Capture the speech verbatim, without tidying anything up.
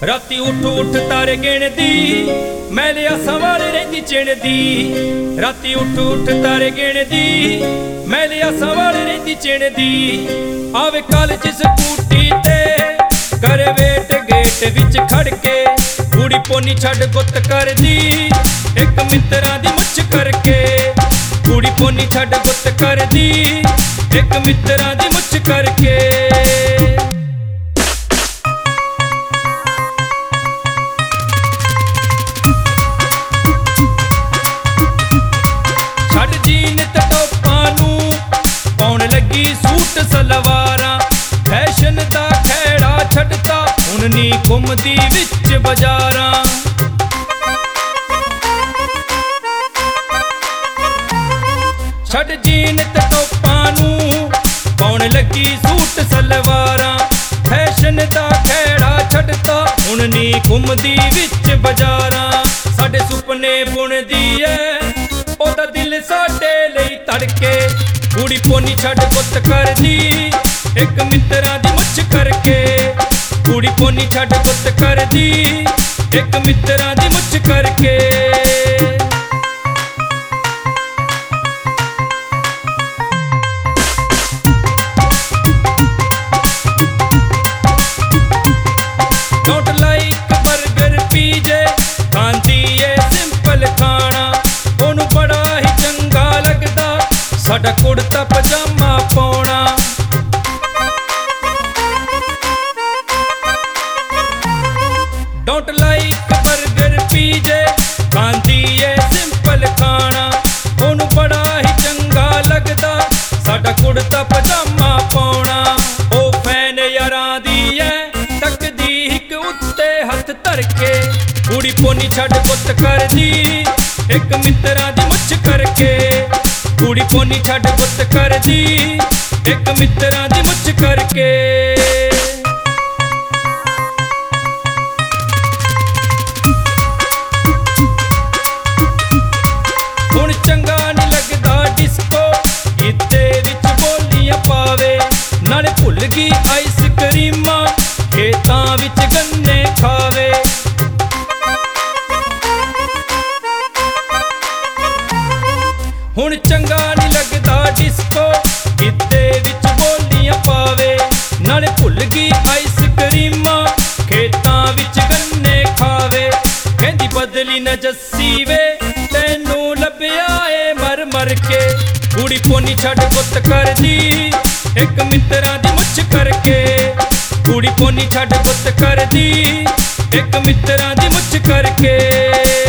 राती उठ उठ तारे गिणदी मैले आसां वाले रहिंदी चिणदी। राती उठ उठ तारे गिणदी मैले आसां वाले रहिंदी चिणदी। आवे कॉलेज स्कूटी ते करे वेट गेट विच खड़ के कुड़ी पोनी छड़ गुत्त करदी एक मित्तरां दी मुछ करके। कुड़ी पोनी छड़ गुत्त करदी एक मित्तरां दी मुछ करके। फैशन दा खैड़ा छड्डता हुण नी घुमदी विच बाजारां। छड्ड जीन ते टोपां नूं पाउण लगी सूट सलवारां। फैशन दा खैड़ा छड्डता हुण नी घुमदी विच बाजारां। साडे सुपने बुणदी ऐ ओदा दिल साडे लई तड़के। कुड़ी पोनी छड्ड गुत्त करदी एक मित्तरां दी मुछ करके। कुड़ी पोनी छड्ड गुत्त करदी एक मित्तरां दी मुछ करके। डोंट लाइक बर्गर पीजे खांदी ए सिंपल खाना। ओनू बड़ा ही चंगा लगदा साडा कुड़ता पजामा पाउणा। डोंट लाइक बर्गर पीजे खांदी ए सिंपल खाना। ओनू बड़ा ही चंगा लगदा साडा कुड़ता पजामा पाउणा। ओ फैन यारां दी ऐ तकदी हिक उत्ते हथ धर के। कुड़ी पोनी छड्ड गुत्त करदी एक मित्तरां दी मुछ करके। कुड़ी पोनी छड्ड गुत्त करदी एक मित्तरां दी मुछ करके। हुण चंगा नी लगदा डिस्को इत्ते विच बोलियां पावे। नाले भुल गई आइसक्रीमां खेतां विच गन्ने खावे। हुण चंगा नी लगदा डिस्को इत्ते विच बोलियां पावे। नाले भुल गई आइसक्रीमां खेतां विच गन्ने खावे। कहंदी बदली न जस्सी वे तैनू लभ्या ए मर मर के। कुड़ी पोनी छड्ड गुत्त करदी एक मित्तरां दी मुछ करके। कुड़ी पोनी छड्ड गुत्त करदी एक मित्तरां दी मुछ करके।